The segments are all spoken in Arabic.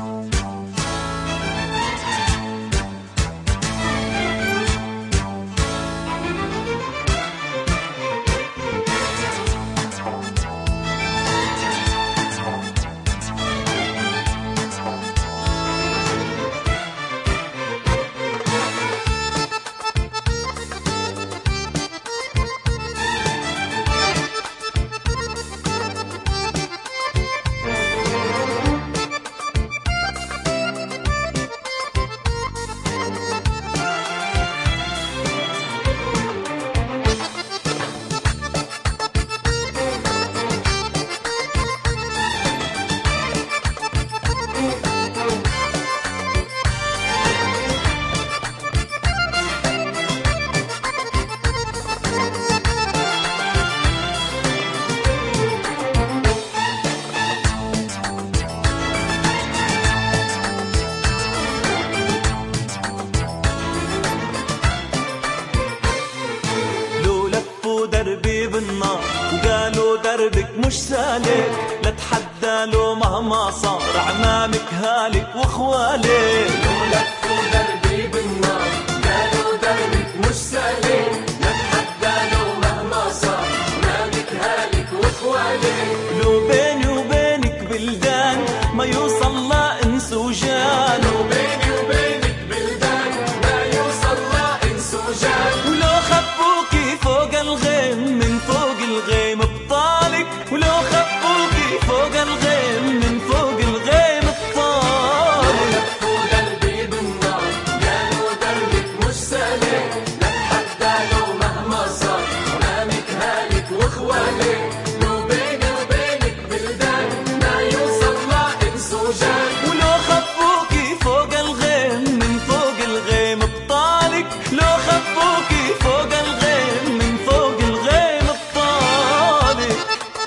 دربي بالنار وقالوا دربك مش سالك، لا تحدى له مهما صار عمامك هالك واخوالك. لفوا دربي بالنار قالوا دربك مش سالك، لا تحدى له مهما صار عمامك هالك واخوالك. لو بيني وبينك بلدان ما يوصل لا انس وجان، لو بيني وبينك بلدان ما يوصل لا انس وجان. ولو خبوكي فوق الغيم من فوق الغيم بطالك، ولو خبوكي فوق الغيم من فوق الغيم بطالك. لفوا دربي بالنار قالوا دربك مش سالك، لا تحدى له مهما صار عمامك هالك واخوالك. لو بيني وبينك بلدان ما يوصل لا انس وجان. ولو خبوكي فوق الغيم من فوق الغيم بطالك، لو خبوكي فوق الغيم من فوق الغيم بطالك.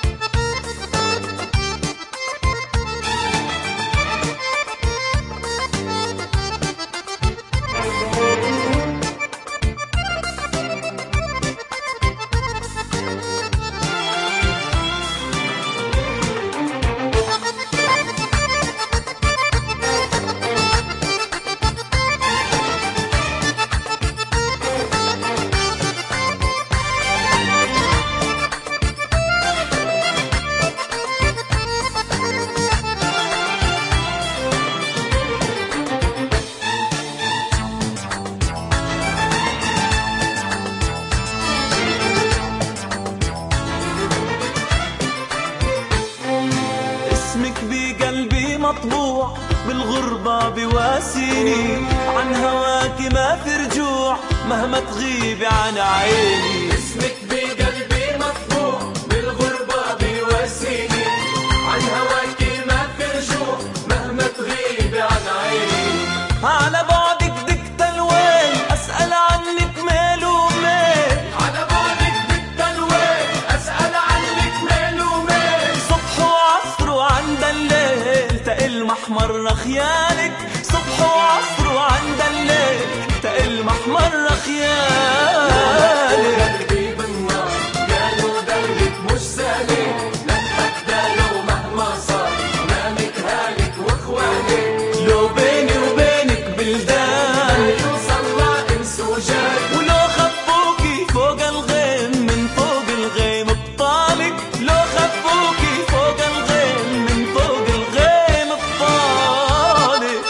اسمك بقلبي مطبوع بالغربة بواسيني، عن هواكي ما في رجوع مهما تغيبي عن عيني. اسمك بقلبي مطبوع بالغربة بيواسيني، عن هواكي ما في رجوع مهما تغيبي عن عيني. على بعدك دقت الويل أسأل عنك ميل وميل، على بعدك دقت الويل أسأل عنك ميل وميل. صبح وعصر وعند الليل تقل محمر خيالك، صبح وعصر وعند الليل تقل محمر خيالك. دربي بالنار قالوا دربك مش سالك، لا تحدى له مهما صار عمامك هالك واخوالك. لو بيني وبينك بلدان ما يوصل لا انس وجان. ولو خبوكي فوق الغيم من فوق الغيم بطالك، لو خبوكي فوق الغيم من فوق الغيم بطالك.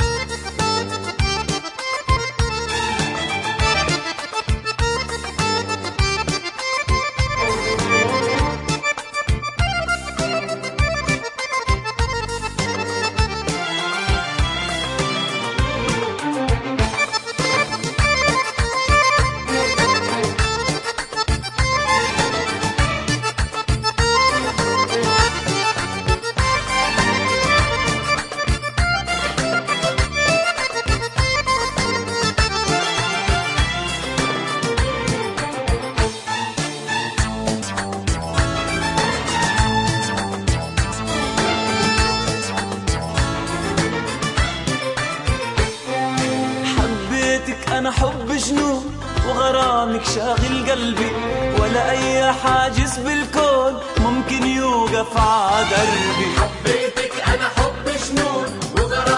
حبيتك أنا حب جنون وغرامك شاغل قلبي، ولا أي حاجز بالكون ممكن يوقف ع دربي. حبيتك أنا حب جنون وغرامك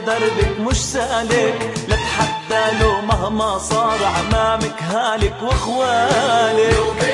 دربك مش سالك، لا تحدى له مهما صار عمامك هالك واخوالك.